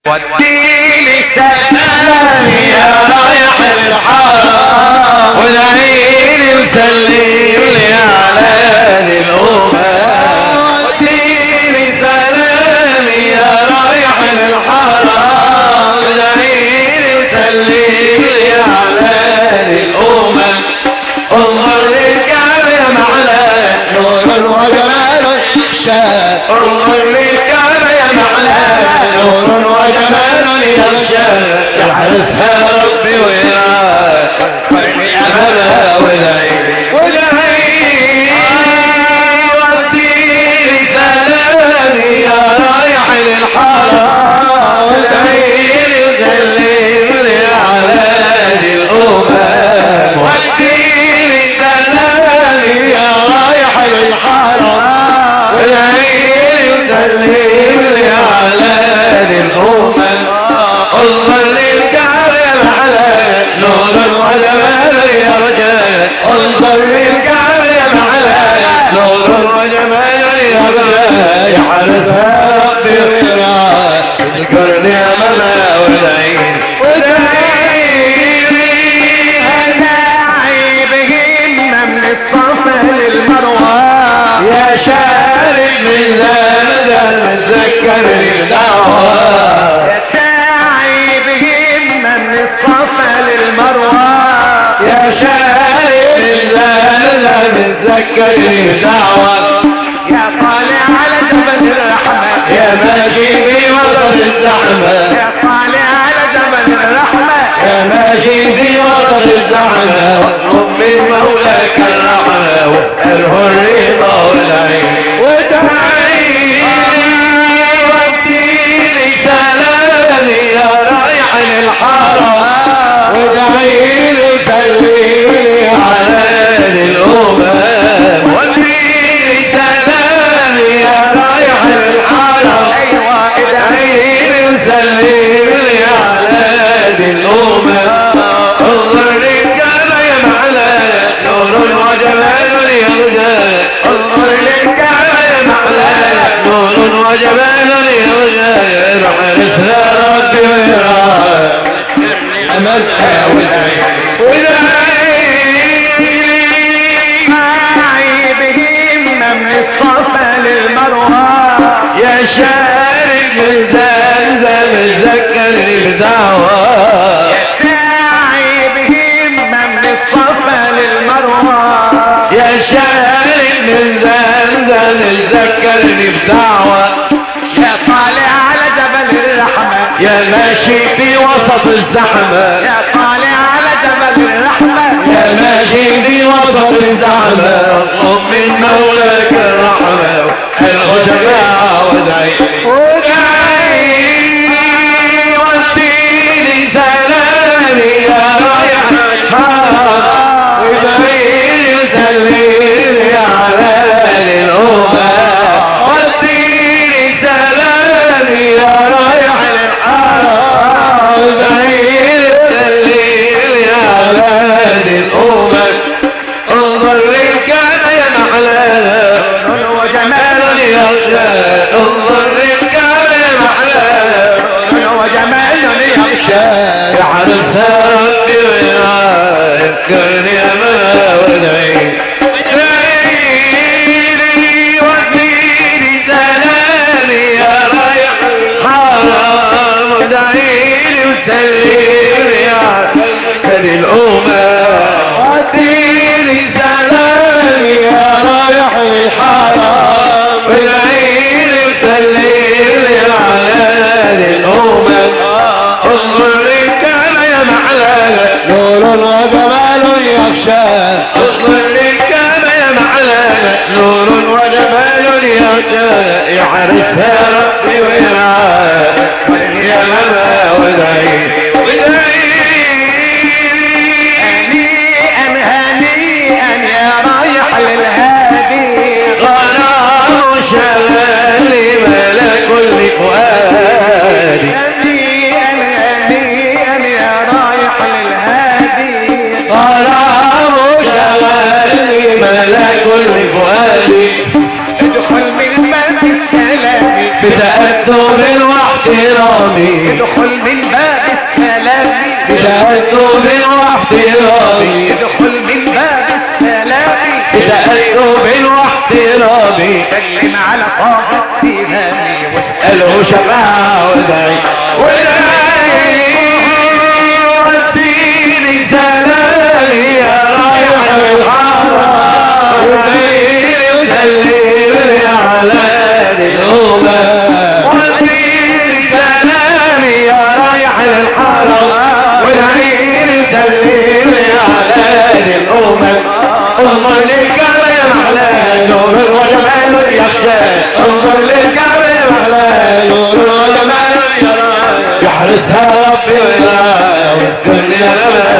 وديني سلام يا رايح الحرام ودعيني وسلملي على الأمة. وديني سلام يا رايح الحرام ودعيني وسلملي على الأمة. انظر للكعبة يا معلى نور وجمال الشام. انظر للكعبة يا معلى نور وجمال يغشى يحرسها ربي ويراك فرحي أملها وذعيني وديني سلامي يا رايح للحرام ودعيني وسلملي على الأمم. وديني سلامي يا رايح للحرام ودعيني وسلملي على الأمم. انظر للكعبة يا معلى نور وجمال يرجى. انظر للكعبة يا معلى نور وجمال يرجى يحرسها ربي ويراك. اذكرني امامها ودعيني هداعي بهمة من الصفا للمروة يا شارب من زمزم تذكر الدعوة. يا شارب من زمزم تذكر الدعوة. يا طالع على جبل الرحمة يا ماشي في وسط الزحمة. يا طالع على جبل الرحمة يا ماشي في وسط الزحمة. واطلب من مولاك الرحمة واسأله الرضا والعين وديني سلامي يا رايح للحرام ودعيني سلملي على الأمم. وديني سلامي يا رايح للحرم ودعيني وسلملي على الأمم. انظر للكعبة يا معلى نور وجمال يرجى. انظر للكعبة يا معلى نور وجمال يرجى يحرسها ربي ويراك أملها ودعيني بهمة من الصفا للمروة يا شارب من زمزم تذكر الدعوة. يا ساعي بهمة من الصفا للمروة يا شارب من زمزم تذكر الدعوة. يا طالع على جبل الرحمة يا ماشي في وسط الزحمة. يا طالع على جبل الرحمة يا ماشي في وسط الزحمة. اطلب من مولاك الرحمة الخشباء ودعيني وديني سلامي يا رايح الحرام ودعيني وسلملي على الأمم. وديني سلامي يا رايح للحرام ودعيني وسلملي على الأمم. انظر للكعبة يا معلى نور وجمال يغشى. انظر للكعبة يا معلى نور وجمال يغشى يحرسها ربي ويراك. يذكرني امامها ودعيني وديني سلامي يا رايح الحرام ودعيني وسلملي على الأمم. وديني سلامي يا رايح الحرام ودعيني وسلملي على الأمم. انظر للكعبة يا معلى نور وجمال يغشى. انظر للكعبة يا معلى نور وجمال يغشى يحرسها ربي ويراك يا ماما ودعيني أسلوب واحترامي يدخل من باب السلام إذا أسلوب واحترامي سلم على طه التهامي واسأله شفاعة ودعي وديني سلامي يا رايح الحرام وديني سلمني على الأمة وديني سلامي يا رايح الحرام وديني سلمني على الأمة انظر للكرم على نور وجمال يخشى انظر للكرم على نور وجمال يرى يحرسها ربي ويرى ويذكرني